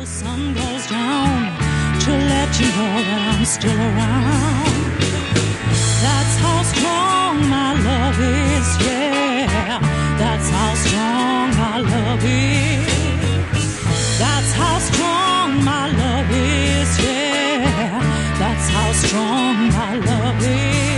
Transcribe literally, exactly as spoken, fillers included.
the sun goes down to let you know that I'm still around. That's how strong my love is, yeah. That's how strong my love is. That's how strong my love is, yeah. That's how strong my love is.